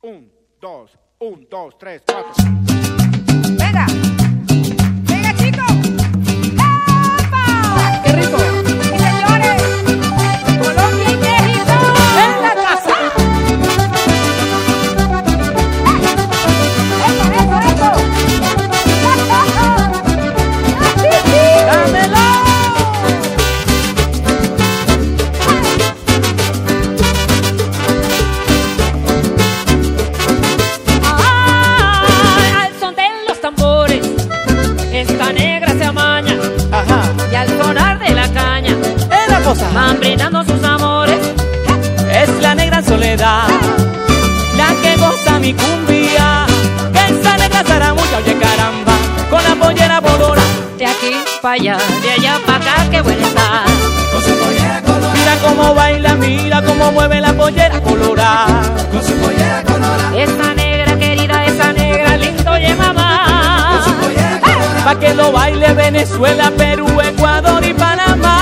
1, 2, 1, 2, 3, 4. Venga, venga chicos. ¡Epa! ¡Qué rico! Y señores, Colombia y México en la casa. Eso. ¡Dámelo! Al son de los tambores, esta negra se amaña. Ajá. Y al sonar de la caña, Es la cosa. van brindando sus amores. Es la negra soledad, la que goza mi cumbia. Que esa negra zaramulla, oye caramba, con la pollera bolora. De aquí para allá, de allá para acá, qué buena está. Con su pollera colorada, Mira cómo baila, mira cómo mueve la pollera colorada. con su pollera colorada, Esa negra querida, esa negra lindo, oye mamá. con su pollera colorada, Pa' que lo baile Venezuela, Perú, Ecuador y Panamá.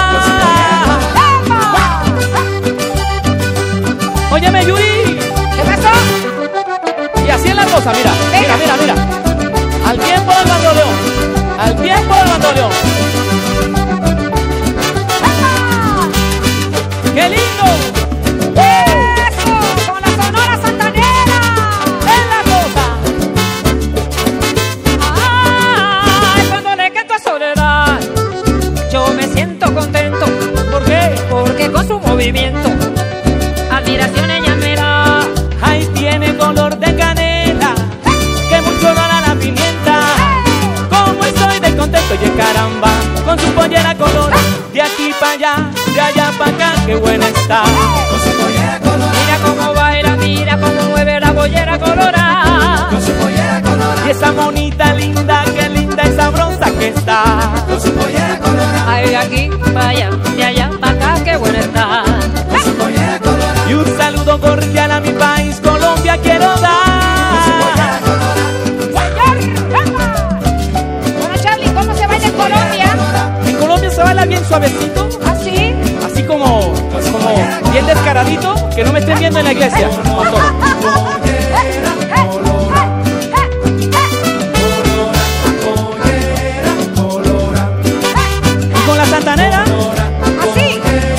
Óyeme, Yuri. ¿Qué pasó? Y así es la cosa, mira. Mira. Al tiempo del bandoleón. Al tiempo del bandoleón. ¡Qué lindo! Eso, con la Sonora Santanera. ¡Es la cosa! Ay, cuando le canto a Soledad, yo me siento contento. ¿Por qué? Porque con su movimiento, admiración ella me da. Ahí tiene color de canela, que mucho gana la pimienta. Como estoy de contento, oye caramba, con su pollera color. De aquí para allá, de allá para acá, qué buena está. con su pollera colorada, Mira cómo baila, mira cómo mueve la pollera colorada. con su pollera colorada, Y esa monita linda, qué linda y sabrosa que está. con su pollera colorada, Ay, de aquí para allá, de allá para acá, qué buena está. con su pollera colorada, Y un saludo cordial a mi país, Colombia, quiero con su dar. pollera colorada, Señor, ¡epa! Bueno, Charlie, ¿cómo se baila en Colombia? En Colombia se baila bien suavecito, ¿Así? así como bien descaradito, que no me estén viendo en la iglesia. Y con la santanera, ¿Así?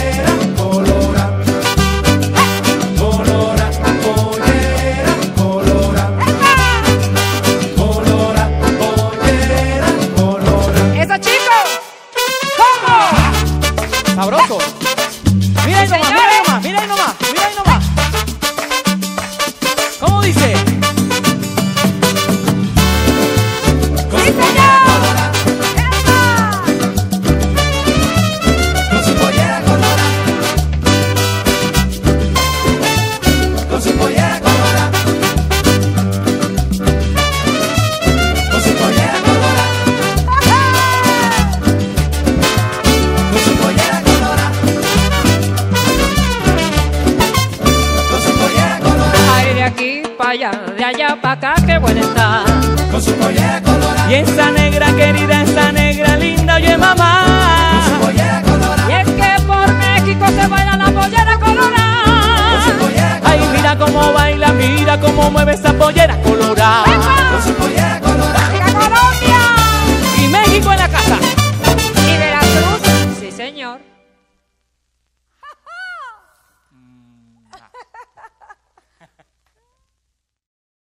¡Eso, chicos! ¿Cómo? sabroso. Mira ahí nomás, mira ahí nomás, mira ahí nomás, mira ahí nomás. ¿Cómo dice? ¡Sí, señor! ¡Epa! con su pollera colorada, con su pollera colorada, con su pollera colorada, con su pollera colorada, con su pollera colorada, Ay, de aquí para allá, de allá para acá, qué buena está. con su pollera colorada, Y esa negra querida, esa negra linda, oye con su mamá. pollera colorada, Y es que por México se baila la pollera con su colorada. pollera Ay, mira cómo baila, mira cómo mueve esa pollera colorada. con su pollera